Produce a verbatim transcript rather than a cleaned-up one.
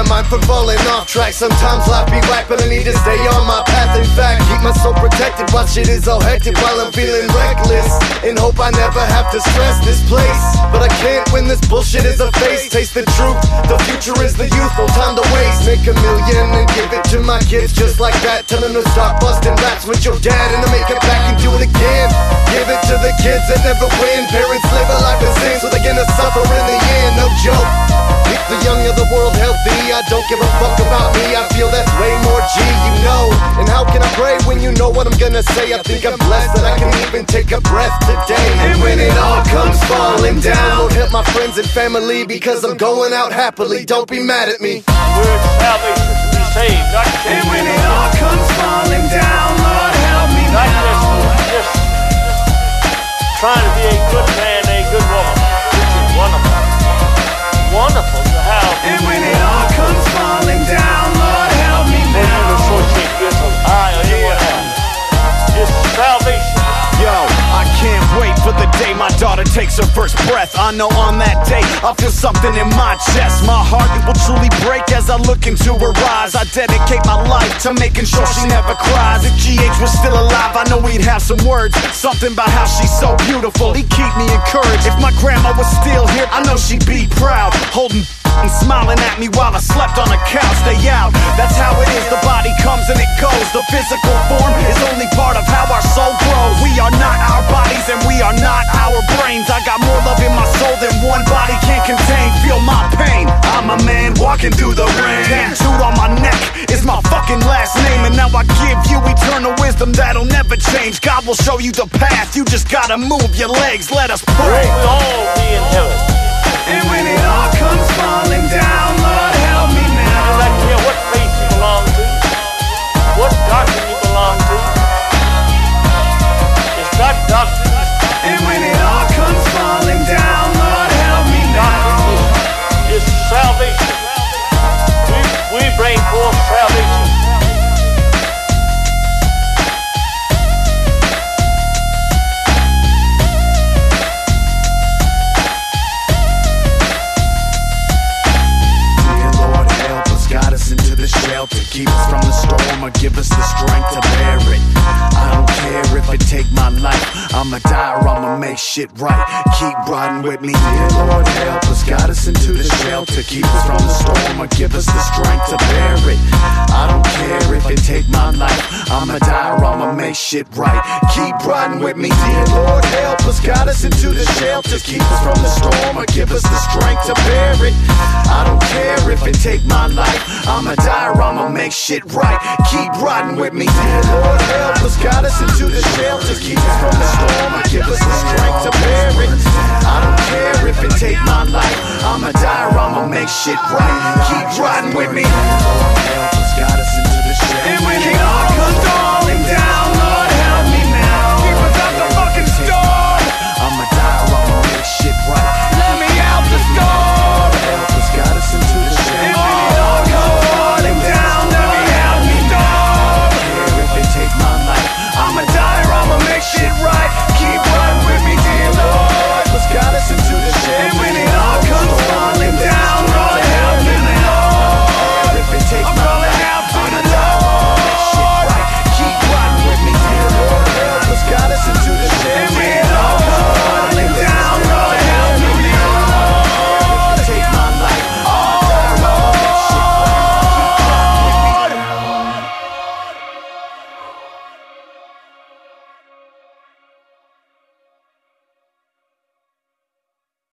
mind from falling off track. Sometimes life be whack, but I need to stay on my path. In fact, keep my soul protected while shit is all hectic, while I'm feeling reckless, and hope I never have to stress this place. But I can't win, this bullshit is a face. Taste the truth, the future is the youth, no time to waste. Make a million and give it to my kids just like that. Tell them to start busting raps with your dad and to make it back and do it again. Give it to the kids that never win. Parents live a life of sin, so they're gonna suffer in the end, no joke. Keep the young of the world healthy, I don't give a fuck about me. I feel that's way more G, you know. And how can I pray when you know what I'm gonna say? I think I'm blessed that I can even take a breath today. And when it all comes falling down, Lord help my friends and family, because I'm going out happily, don't be mad at me. We're salvation to be saved, not to And when it all comes falling down, Lord help me not now. just, just trying to be a good man, a good woman, which is wonderful. Wonderful to have. And when it all comes falling down, Lord help me For you to now. associate with of I or anyone else. It's salvation. Yo, I can't wait for the day my daughter takes her first breath. I know on that day I'll feel something in my chest. My heart will truly break as I look into her eyes. I dedicate my life to making sure she never cries. If G H was still alive, I know we'd have some words. Something about how she's so beautiful, he'd keep me encouraged. If my grandma was still here, I know she'd be proud, holding and smiling at me while I slept on the couch. Stay out, that's how it is, the body comes and it goes. The physical form is only part of how our soul grows. We are not our bodies and we are not our brains. I got more love in my soul than one body can contain. Feel my pain, I'm a man walking through the rain. Tattooed on my neck is my fucking last name. And now I give you eternal wisdom that'll never change. God will show you the path, you just gotta move your legs. Let us pray. We'll all be in heaven. And when it all comes falling down, Lord help me And I now. don't care what faith you belong to, what doctrine you belong to. It's not doctrine. And when it all comes falling down, Lord help me now. Doctrine is, is salvation. We, we bring forth salvation. To keep us from the storm or give us the strength to bear it. I don't care if it take my life, I'ma die or I'ma make shit right. Keep riding with me, dear Lord help us. Guide us into the shelter, keep us from the storm or give us the strength to bear it. I don't care if it take my life, I'ma die or I'ma make shit right. Keep riding with me, dear Lord help us. Guide us into the shelter, keep us from the storm or give us the strength to bear it. I don't care if it take my life, I'ma die or I'ma make shit right. Keep riding with me, dear Lord help us. Guide us into the shelter, keep us from the storm and give us the strength to bear it. I don't care if it take my life, I'ma die or I'ma make shit right. Keep riding with me.